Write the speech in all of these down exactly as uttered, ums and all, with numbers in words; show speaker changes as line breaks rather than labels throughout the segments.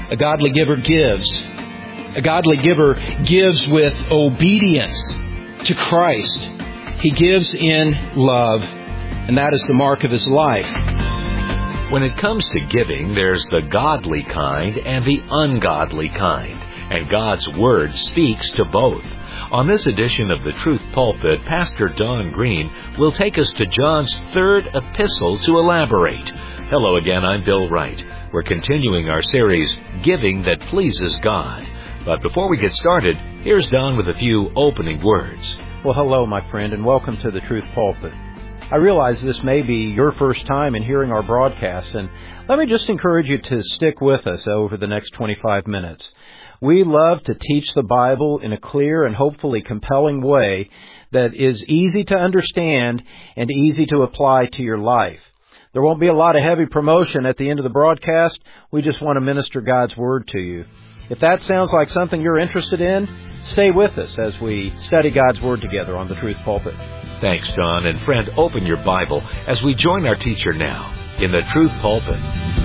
A godly giver gives. A godly giver gives with obedience to Christ. He gives in love, and that is the mark of his life.
When it comes to giving, there's the godly kind and the ungodly kind, and God's Word speaks to both. On this edition of the Truth Pulpit, Pastor Don Green will take us to John's third epistle to elaborate. Hello again, I'm Bill Wright. We're continuing our series, Giving That Pleases God. But before we get started, here's Don with a few opening words.
Well, hello, my friend, and welcome to the Truth Pulpit. I realize this may be your first time in hearing our broadcast, and let me just encourage you to stick with us over the next twenty-five minutes. We love to teach the Bible in a clear and hopefully compelling way that is easy to understand and easy to apply to your life. There won't be a lot of heavy promotion at the end of the broadcast. We just want to minister God's Word to you. If that sounds like something you're interested in, stay with us as we study God's Word together on the Truth Pulpit.
Thanks, Don. And friend, open your Bible as we join our teacher now in the Truth Pulpit.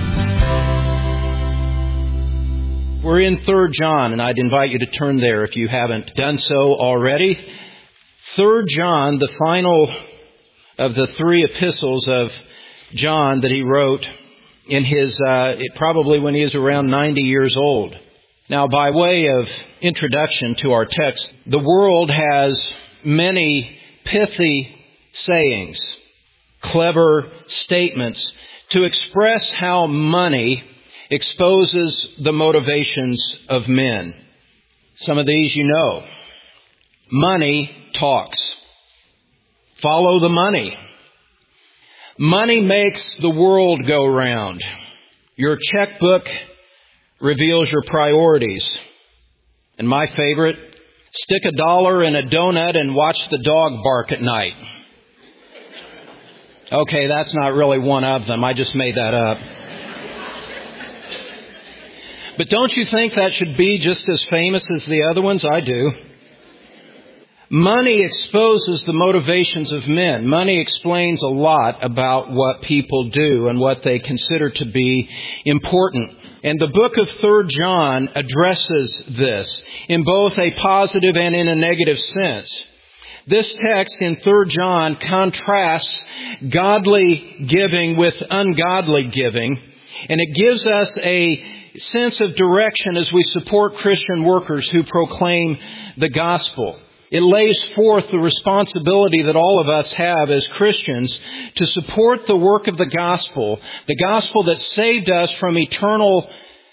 We're in Third John, and I'd invite you to turn there if you haven't done so already. Third John, the final of the three epistles of John that he wrote in his, uh, it probably when he was around ninety years old. Now, by way of introduction to our text, the world has many pithy sayings, clever statements to express how money exposes the motivations of men. Some of these you know. Money talks. Follow the money. Money makes the world go round. Your checkbook reveals your priorities. And my favorite, stick a dollar in a donut and watch the dog bark at night. Okay, that's not really one of them. I just made that up. But don't you think that should be just as famous as the other ones? I do. Money exposes the motivations of men. Money explains a lot about what people do and what they consider to be important. And the book of Third John addresses this in both a positive and in a negative sense. This text in Third John contrasts godly giving with ungodly giving, and it gives us a sense of direction as we support Christian workers who proclaim the gospel. It lays forth the responsibility that all of us have as Christians to support the work of the gospel, the gospel that saved us from eternal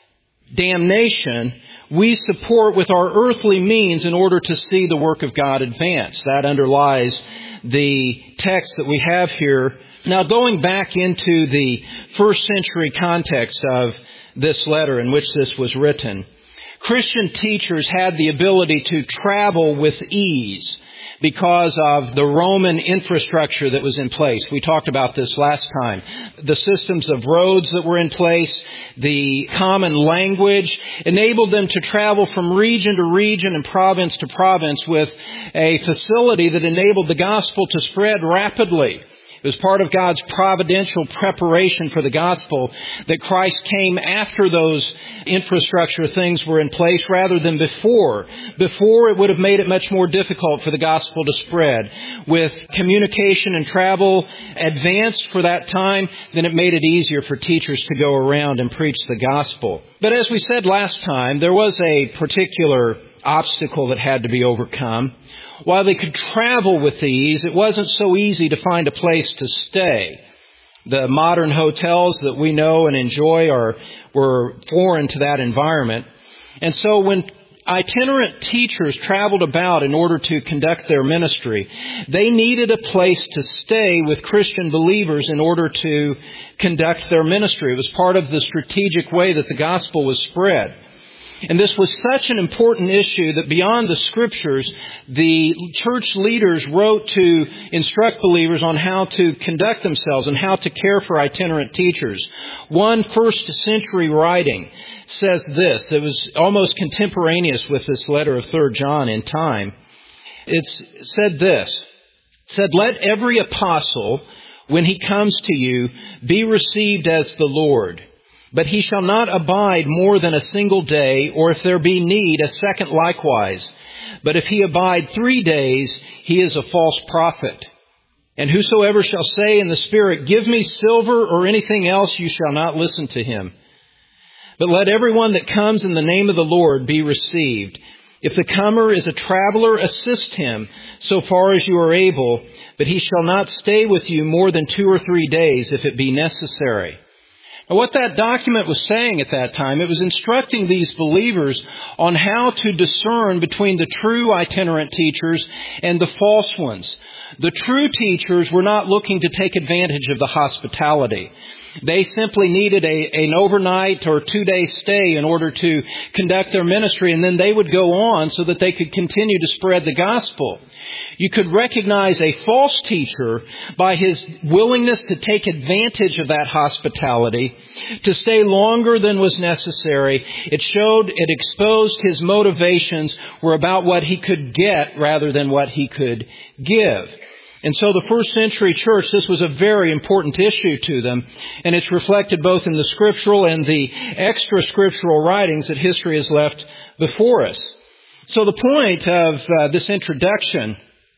damnation. We support with our earthly means in order to see the work of God advance. That underlies the text that we have here. Now, going back into the first century context of this letter in which this was written, Christian teachers had the ability to travel with ease because of the Roman infrastructure that was in place. We talked about this last time. The systems of roads that were in place, the common language, enabled them to travel from region to region and province to province with a facility that enabled the gospel to spread rapidly. It was part of God's providential preparation for the gospel that Christ came after those infrastructure things were in place rather than before. Before, it would have made it much more difficult for the gospel to spread. With communication and travel advanced for that time, then it made it easier for teachers to go around and preach the gospel. But as we said last time, there was a particular obstacle that had to be overcome. While they could travel with ease, it wasn't so easy to find a place to stay. The modern hotels that we know and enjoy are were foreign to that environment. And so when itinerant teachers traveled about in order to conduct their ministry, they needed a place to stay with Christian believers in order to conduct their ministry. It was part of the strategic way that the gospel was spread. And this was such an important issue that beyond the Scriptures, the church leaders wrote to instruct believers on how to conduct themselves and how to care for itinerant teachers. One first century writing says this. It was almost contemporaneous with this letter of Third John in time. It said this. It said, "Let every apostle, when he comes to you, be received as the Lord. But he shall not abide more than a single day, or if there be need, a second likewise. But if he abide three days, he is a false prophet. And whosoever shall say in the Spirit, Give me silver or anything else, you shall not listen to him. But let everyone that comes in the name of the Lord be received. If the comer is a traveler, assist him so far as you are able, but he shall not stay with you more than two or three days if it be necessary. Now, what that document was saying at that time, it was instructing these believers on how to discern between the true itinerant teachers and the false ones. The true teachers were not looking to take advantage of the hospitality. They simply needed a, an overnight or two-day stay in order to conduct their ministry, and then they would go on so that they could continue to spread the gospel. You could recognize a false teacher by his willingness to take advantage of that hospitality, to stay longer than was necessary. It showed, it exposed his motivations were about what he could get rather than what he could give. And so the first century church, this was a very important issue to them, and it's reflected both in the scriptural and the extra scriptural writings that history has left before us. So the point of uh, this introduction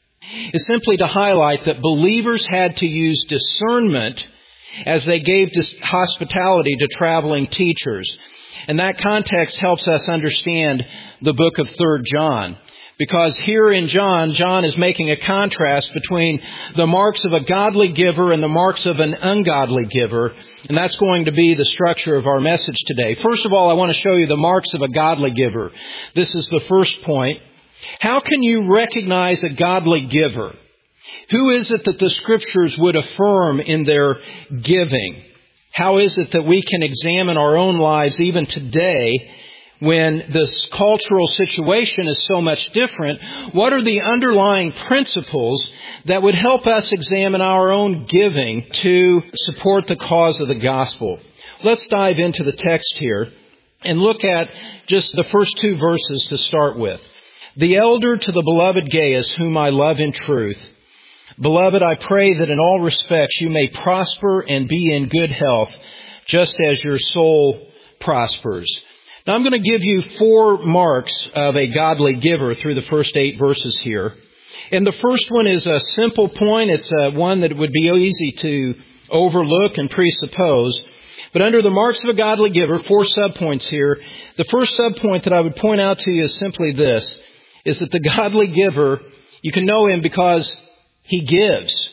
is simply to highlight that believers had to use discernment as they gave this hospitality to traveling teachers. And that context helps us understand the book of Third John. Because here in John, John is making a contrast between the marks of a godly giver and the marks of an ungodly giver. And that's going to be the structure of our message today. First of all, I want to show you the marks of a godly giver. This is the first point. How can you recognize a godly giver? Who is it that the Scriptures would affirm in their giving? How is it that we can examine our own lives even today when this cultural situation is so much different? What are the underlying principles that would help us examine our own giving to support the cause of the gospel? Let's dive into the text here and look at just the first two verses to start with. The elder to the beloved Gaius, whom I love in truth. Beloved, I pray that in all respects you may prosper and be in good health, just as your soul prospers. Now I'm going to give you four marks of a godly giver through the first eight verses here. And the first one is a simple point. It's a one that would be easy to overlook and presuppose. But under the marks of a godly giver, four subpoints here. The first subpoint that I would point out to you is simply this, is that the godly giver, you can know him because he gives.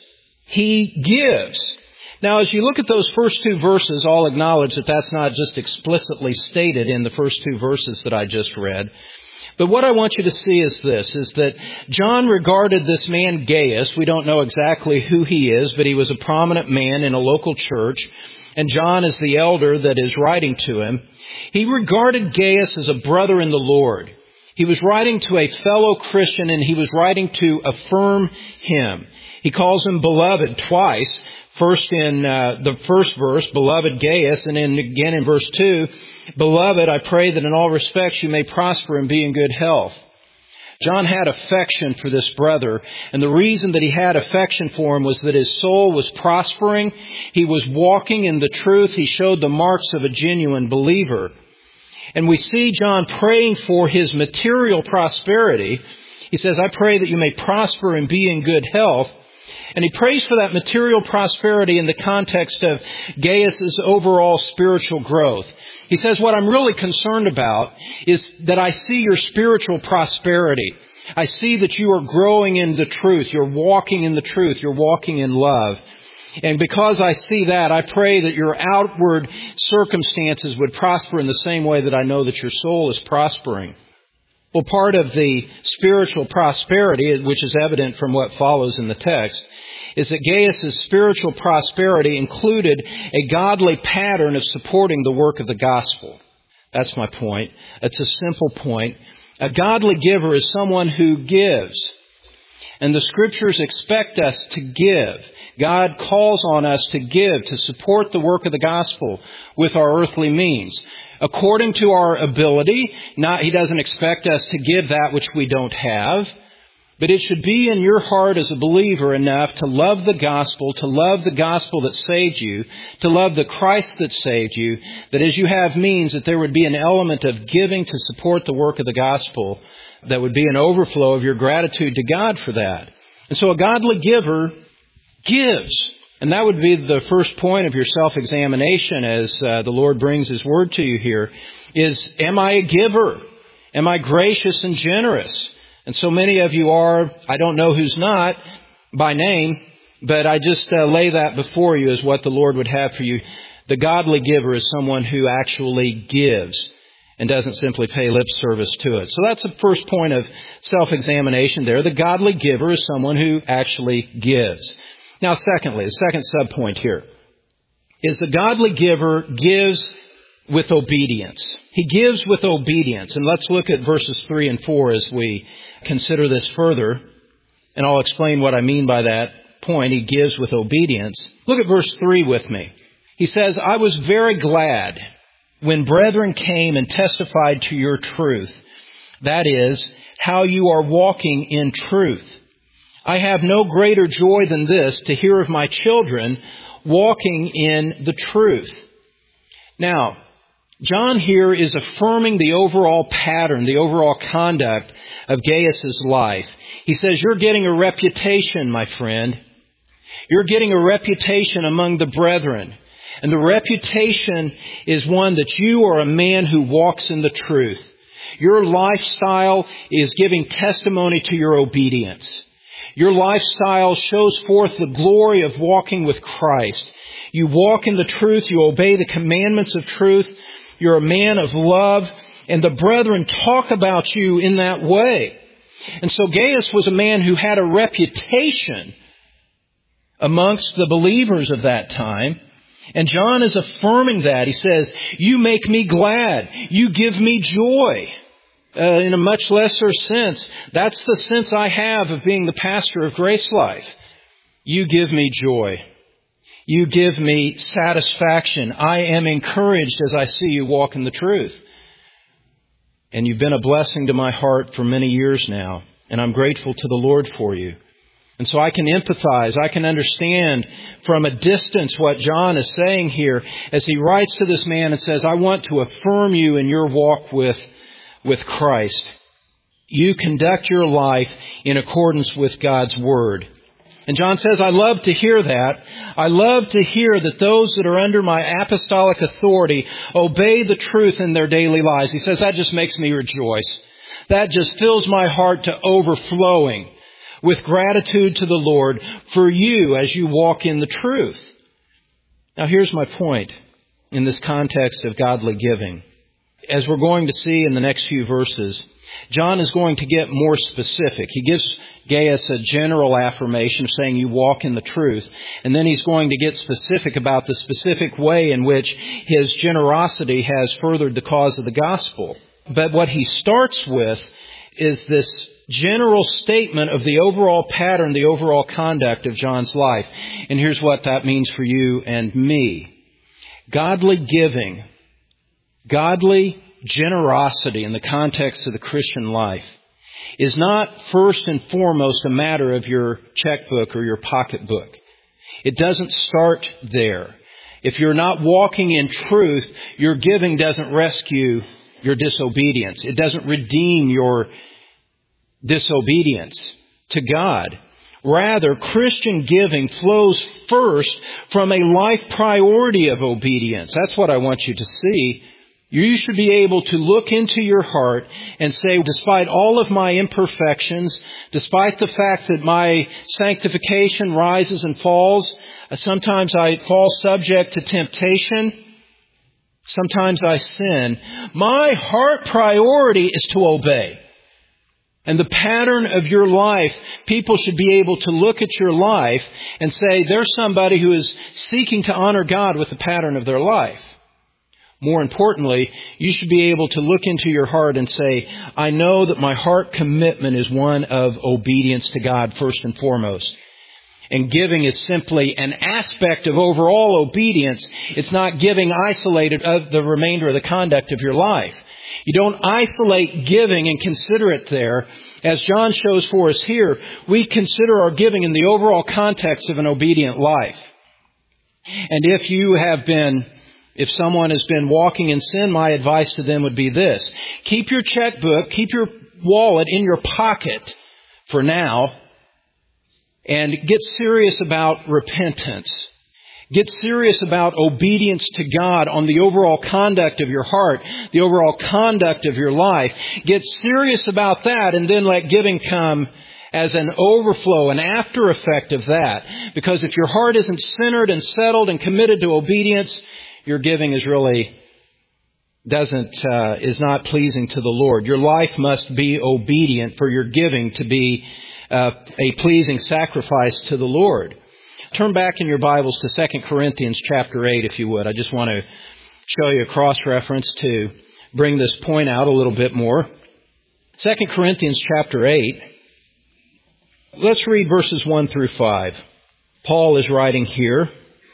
He gives. Now, as you look at those first two verses, I'll acknowledge that that's not just explicitly stated in the first two verses that I just read. But what I want you to see is this, is that John regarded this man Gaius. We don't know exactly who he is, but he was a prominent man in a local church. And John is the elder that is writing to him. He regarded Gaius as a brother in the Lord. He was writing to a fellow Christian, and he was writing to affirm him. He calls him beloved twice. First in uh, the first verse, beloved Gaius, and then again in verse two, beloved, I pray that in all respects you may prosper and be in good health. John had affection for this brother, and the reason that he had affection for him was that his soul was prospering. He was walking in the truth. He showed the marks of a genuine believer. And we see John praying for his material prosperity. He says, I pray that you may prosper and be in good health. And he prays for that material prosperity in the context of Gaius' overall spiritual growth. He says, what I'm really concerned about is that I see your spiritual prosperity. I see that you are growing in the truth. You're walking in the truth. You're walking in love. And because I see that, I pray that your outward circumstances would prosper in the same way that I know that your soul is prospering. Well, part of the spiritual prosperity, which is evident from what follows in the text, is that Gaius' spiritual prosperity included a godly pattern of supporting the work of the gospel. That's my point. It's a simple point. A godly giver is someone who gives. And the Scriptures expect us to give. God calls on us to give, to support the work of the gospel with our earthly means. According to our ability, not, He doesn't expect us to give that which we don't have. But it should be in your heart as a believer enough to love the gospel, to love the gospel that saved you, to love the Christ that saved you, that as you have means, that there would be an element of giving to support the work of the gospel that would be an overflow of your gratitude to God for that. And so a godly giver gives. And that would be the first point of your self-examination as uh, the Lord brings His Word to you here, is, am I a giver? Am I gracious and generous? And so many of you are. I don't know who's not by name, but I just uh, lay that before you as what the Lord would have for you. The godly giver is someone who actually gives and doesn't simply pay lip service to it. So that's the first point of self-examination there. The godly giver is someone who actually gives. Now, secondly, the second subpoint here is the godly giver gives with obedience. He gives with obedience. And let's look at verses three and four as we consider this further. And I'll explain what I mean by that point. He gives with obedience. Look at verse three with me. He says, I was very glad when brethren came and testified to your truth. That is, how you are walking in truth. I have no greater joy than this, to hear of my children walking in the truth. Now, John here is affirming the overall pattern, the overall conduct of Gaius' life. He says, you're getting a reputation, my friend. You're getting a reputation among the brethren. And the reputation is one that you are a man who walks in the truth. Your lifestyle is giving testimony to your obedience. Your lifestyle shows forth the glory of walking with Christ. You walk in the truth. You obey the commandments of truth. You're a man of love. And the brethren talk about you in that way. And so Gaius was a man who had a reputation amongst the believers of that time. And John is affirming that. He says, you make me glad. You give me joy. Uh, in a much lesser sense, that's the sense I have of being the pastor of Grace Life. You give me joy. You give me satisfaction. I am encouraged as I see you walk in the truth. And you've been a blessing to my heart for many years now. And I'm grateful to the Lord for you. And so I can empathize, I can understand from a distance what John is saying here as he writes to this man and says, I want to affirm you in your walk with, with Christ. You conduct your life in accordance with God's Word. And John says, I love to hear that. I love to hear that those that are under my apostolic authority obey the truth in their daily lives. He says, that just makes me rejoice. That just fills my heart to overflowing with gratitude to the Lord for you as you walk in the truth. Now here's my point in this context of godly giving. As we're going to see in the next few verses, John is going to get more specific. He gives Gaius a general affirmation of saying you walk in the truth. And then he's going to get specific about the specific way in which his generosity has furthered the cause of the gospel. But what he starts with is this general statement of the overall pattern, the overall conduct of John's life. And here's what that means for you and me. Godly giving, godly generosity in the context of the Christian life is not first and foremost a matter of your checkbook or your pocketbook. It doesn't start there. If you're not walking in truth, your giving doesn't rescue your disobedience. It doesn't redeem your disobedience to God. Rather, Christian giving flows first from a life priority of obedience. That's what I want you to see. You should be able to look into your heart and say, despite all of my imperfections, despite the fact that my sanctification rises and falls, sometimes I fall subject to temptation, sometimes I sin, my heart priority is to obey. And the pattern of your life, people should be able to look at your life and say, there's somebody who is seeking to honor God with the pattern of their life. More importantly, you should be able to look into your heart and say, I know that my heart commitment is one of obedience to God first and foremost. And giving is simply an aspect of overall obedience. It's not giving isolated of the remainder of the conduct of your life. You don't isolate giving and consider it there. As John shows for us here, we consider our giving in the overall context of an obedient life. And if you have been, if someone has been walking in sin, my advice to them would be this. Keep your checkbook, keep your wallet in your pocket for now, and get serious about repentance. Get serious about obedience to God on the overall conduct of your heart, the overall conduct of your life. Get serious about that, and then let giving come as an overflow, an after effect of that. Because if your heart isn't centered and settled and committed to obedience, your giving is really doesn't uh, is not pleasing to the Lord. Your life must be obedient for your giving to be uh, a pleasing sacrifice to the Lord. Turn back in your Bibles to Second Corinthians chapter eight, if you would. I just want to show you a cross-reference to bring this point out a little bit more. Second Corinthians chapter eight. Let's read verses one through five. Paul is writing here.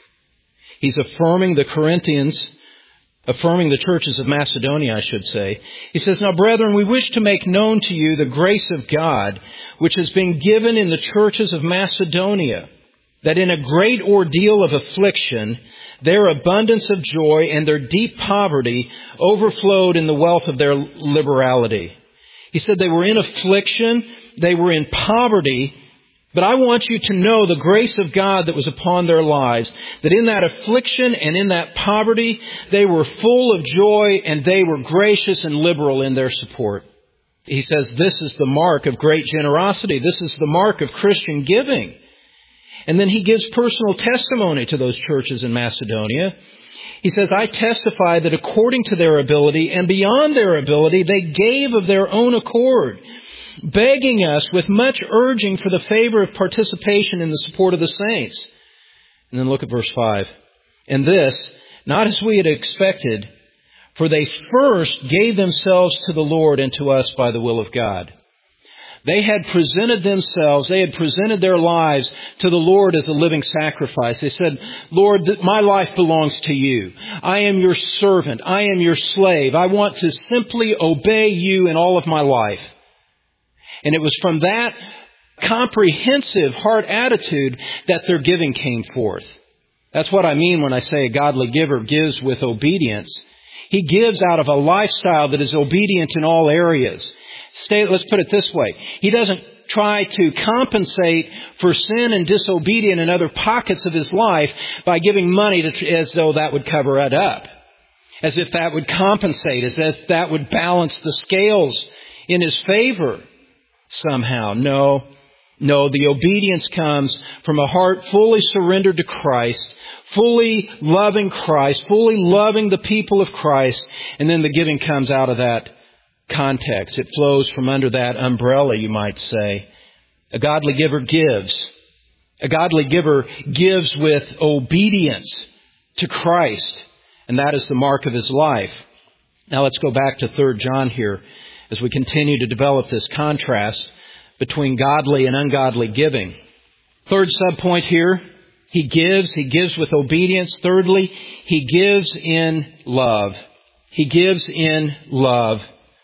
He's affirming the Corinthians, affirming the churches of Macedonia, I should say. He says, "Now, brethren, we wish to make known to you the grace of God, which has been given in the churches of Macedonia, that in a great ordeal of affliction, their abundance of joy and their deep poverty overflowed in the wealth of their liberality." He said they were in affliction, they were in poverty, but I want you to know the grace of God that was upon their lives, that in that affliction and in that poverty, they were full of joy and they were gracious and liberal in their support. He says this is the mark of great generosity. This is the mark of Christian giving. And then he gives personal testimony to those churches in Macedonia. He says, "I testify that according to their ability and beyond their ability, they gave of their own accord, begging us with much urging for the favor of participation in the support of the saints." And then look at verse five. "And this, not as we had expected, for they first gave themselves to the Lord and to us by the will of God." They had presented themselves, they had presented their lives to the Lord as a living sacrifice. They said, "Lord, my life belongs to you. I am your servant. I am your slave. I want to simply obey you in all of my life." And it was from that comprehensive heart attitude that their giving came forth. That's what I mean when I say a godly giver gives with obedience. He gives out of a lifestyle that is obedient in all areas. Stay, let's put it this way. He doesn't try to compensate for sin and disobedience in other pockets of his life by giving money to, as though that would cover it up. As if that would compensate, as if that would balance the scales in his favor somehow. No, no, the obedience comes from a heart fully surrendered to Christ, fully loving Christ, fully loving the people of Christ, and then the giving comes out of that context. It flows from under that umbrella, you might say. A godly giver gives. A godly giver gives with obedience to Christ, and that is the mark of his life. Now let's go back to Third John here as we continue to develop this contrast between godly and ungodly giving. Third subpoint here, he gives, he gives with obedience. Thirdly, he gives in love. He gives in love.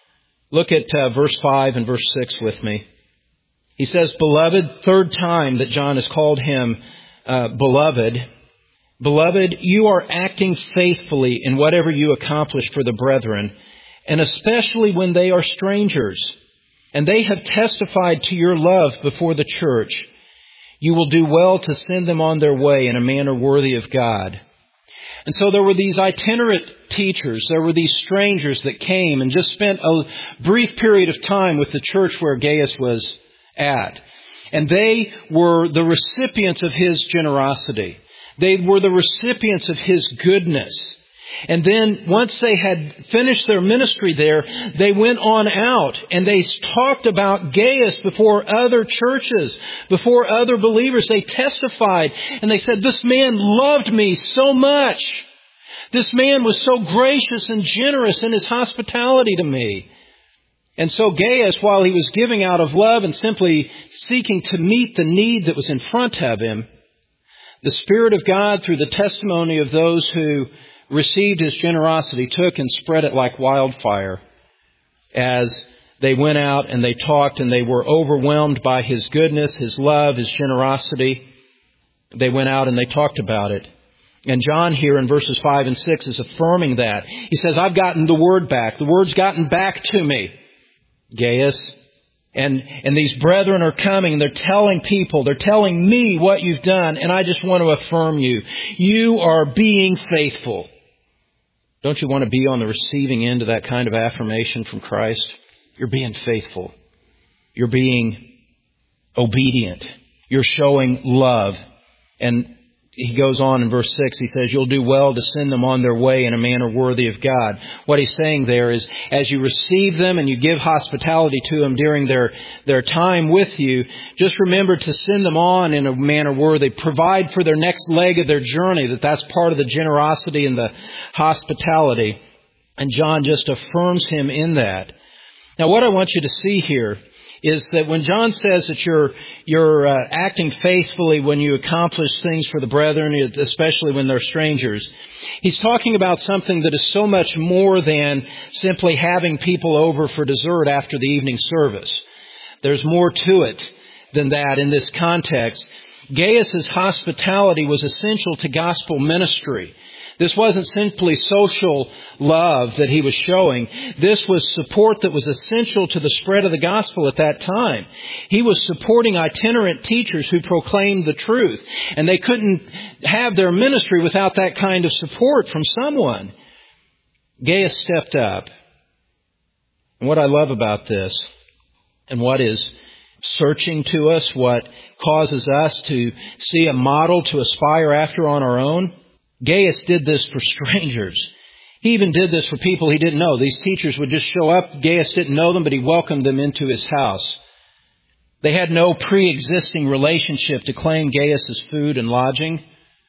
Look at uh, verse five and verse six with me. He says, "Beloved," third time that John has called him uh, beloved. "Beloved, you are acting faithfully in whatever you accomplish for the brethren, and especially when they are strangers. And they have testified to your love before the church. You will do well to send them on their way in a manner worthy of God." And so there were these itinerant teachers, there were these strangers that came and just spent a brief period of time with the church where Gaius was at. And they were the recipients of his generosity. They were the recipients of his goodness. And then once they had finished their ministry there, they went on out and they talked about Gaius before other churches, before other believers. They testified and they said, "This man loved me so much. This man was so gracious and generous in his hospitality to me." And so Gaius, while he was giving out of love and simply seeking to meet the need that was in front of him, the Spirit of God, through the testimony of those who received his generosity, took and spread it like wildfire. as they went out and they talked and they were overwhelmed by His goodness, His love, His generosity. They went out and they talked about it. And John here in verses five and six is affirming that. He says, I've gotten the word back. The word's gotten back to me, Gaius. And, and these brethren are coming and they're telling people, they're telling me what you've done. And I just want to affirm you. You are being faithful. Don't you want to be on the receiving end of that kind of affirmation from Christ? You're being faithful. You're being obedient. You're showing love. And he goes on in verse six, he says, you'll do well to send them on their way in a manner worthy of God. What he's saying there is, as you receive them and you give hospitality to them during their, their time with you, just remember to send them on in a manner worthy. Provide for their next leg of their journey, that that's part of the generosity and the hospitality. And John just affirms him in that. Now, what I want you to see here is that when John says that you're you're uh, acting faithfully when you accomplish things for the brethren, especially when they're strangers, he's talking about something that is so much more than simply having people over for dessert after the evening service. There's more to it than that in this context. Gaius' hospitality was essential to gospel ministry. This wasn't simply social love that he was showing. This was support that was essential to the spread of the gospel at that time. He was supporting itinerant teachers who proclaimed the truth. And they couldn't have their ministry without that kind of support from someone. Gaius stepped up. And what I love about this, and what is searching to us, what causes us to see a model to aspire after on our own, Gaius did this for strangers. He even did this for people he didn't know. These teachers would just show up. Gaius didn't know them, but he welcomed them into his house. They had no pre-existing relationship to claim Gaius' food and lodging.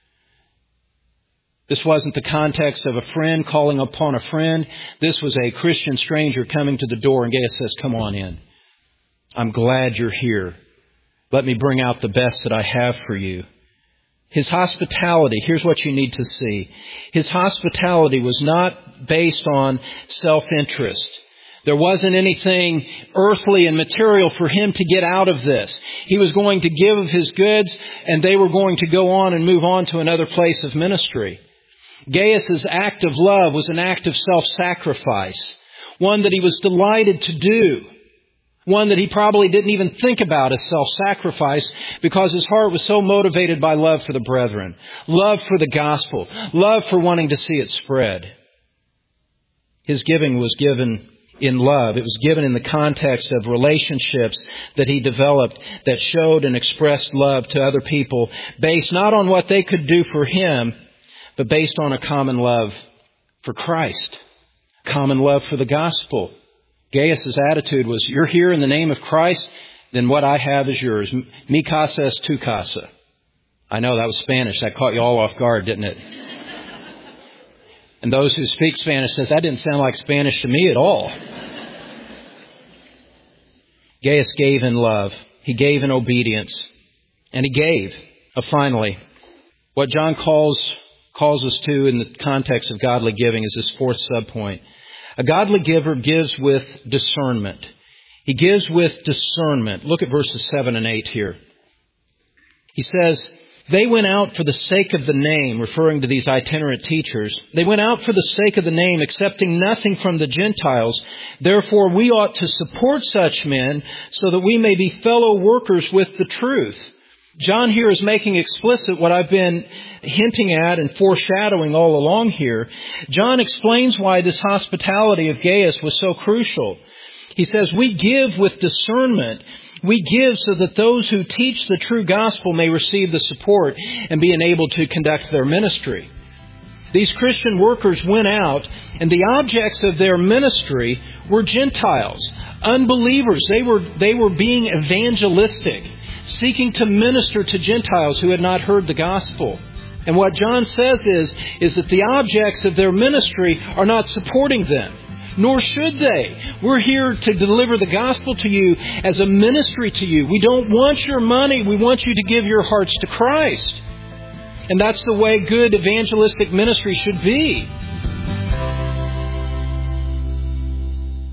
This wasn't the context of a friend calling upon a friend. This was a Christian stranger coming to the door, and Gaius says, come on in. I'm glad you're here. Let me bring out the best that I have for you. His hospitality, here's what you need to see. His hospitality was not based on self-interest. There wasn't anything earthly and material for him to get out of this. He was going to give of his goods, and they were going to go on and move on to another place of ministry. Gaius' act of love was an act of self-sacrifice, one that he was delighted to do. One that he probably didn't even think about as self-sacrifice because his heart was so motivated by love for the brethren, love for the gospel, love for wanting to see it spread. His giving was given in love. It was given in the context of relationships that he developed that showed and expressed love to other people based not on what they could do for him, but based on a common love for Christ, common love for the gospel. Gaius' attitude was, you're here in the name of Christ, then what I have is yours. Mi casa es tu casa. I know that was Spanish. That caught you all off guard, didn't it? And those who speak Spanish says, that didn't sound like Spanish to me at all. Gaius gave in love. He gave in obedience. And he gave. Uh, finally, what John calls, calls us to in the context of godly giving is this fourth subpoint. A godly giver gives with discernment. He gives with discernment. Look at verses seven and eight here. He says, they went out for the sake of the name, referring to these itinerant teachers. They went out for the sake of the name, accepting nothing from the Gentiles. Therefore, we ought to support such men so that we may be fellow workers with the truth. John here is making explicit what I've been hinting at and foreshadowing all along here. John explains why this hospitality of Gaius was so crucial. He says, we give with discernment. We give so that those who teach the true gospel may receive the support and be enabled to conduct their ministry. These Christian workers went out, and the objects of their ministry were Gentiles, unbelievers. They were, they were being evangelistic, seeking to minister to Gentiles who had not heard the gospel. And what John says is, is that the objects of their ministry are not supporting them, nor should they. We're here to deliver the gospel to you as a ministry to you. We don't want your money. We want you to give your hearts to Christ. And that's the way good evangelistic ministry should be.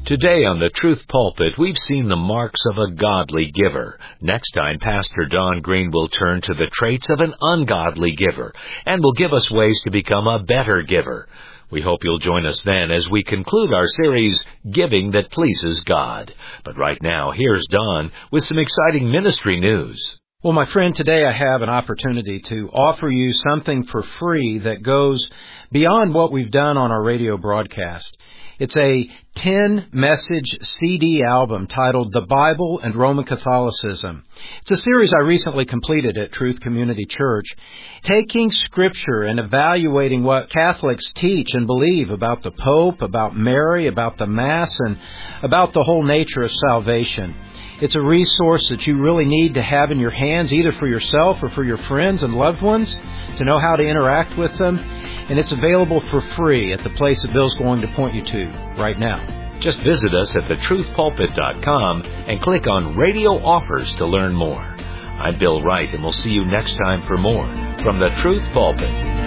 Today on the Truth Pulpit, we've seen the marks of a godly giver. Next time, Pastor Don Green will turn to the traits of an ungodly giver and will give us ways to become a better giver. We hope you'll join us then as we conclude our series, Giving That Pleases God. But right now, here's Don with some exciting ministry news.
Well, my friend, today I have an opportunity to offer you something for free that goes beyond what we've done on our radio broadcast. It's a ten-message C D album titled The Bible and Roman Catholicism. It's a series I recently completed at Truth Community Church, taking Scripture and evaluating what Catholics teach and believe about the Pope, about Mary, about the Mass, and about the whole nature of salvation. It's a resource that you really need to have in your hands, either for yourself or for your friends and loved ones, to know how to interact with them. And it's available for free at the place that Bill's going to point you to right now.
Just visit us at the truth pulpit dot com and click on Radio Offers to learn more. I'm Bill Wright, and we'll see you next time for more from the Truth Pulpit.